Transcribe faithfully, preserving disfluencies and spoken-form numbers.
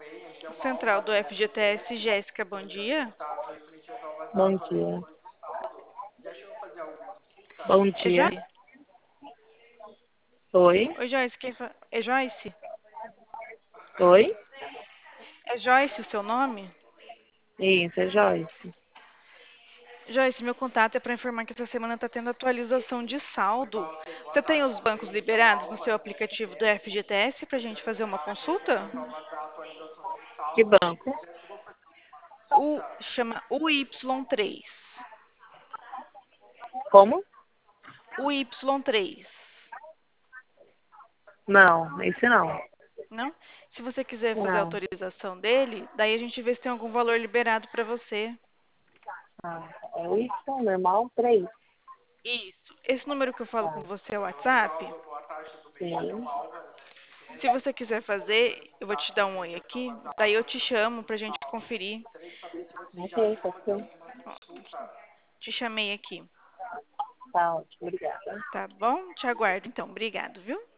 Central do F G T S, Jéssica, bom dia. Bom dia. Bom É dia. Joyce? Oi? Oi, Joyce, quem fa... É Joyce? Oi? É Joyce o seu nome? Isso, é Joyce. Joyce, meu contato é para informar que essa semana está tendo atualização de saldo. Você tem os bancos liberados no seu aplicativo do F G T S para a gente fazer uma consulta? Que banco? O chama U Y três. Como? O Y três. Não, esse não. Não? Se você quiser fazer a Não. autorização dele, daí a gente vê se tem algum valor liberado para você. Ah, é o Y normal três. Isso. Esse número que eu falo com Tá. você é o WhatsApp? Sim. Se você quiser fazer, eu vou te dar um oi aqui, daí eu te chamo pra gente conferir. Ok, pode ser. Ó, te chamei aqui. Tá ótimo, obrigada. Tá bom? Te aguardo então. Obrigado, viu?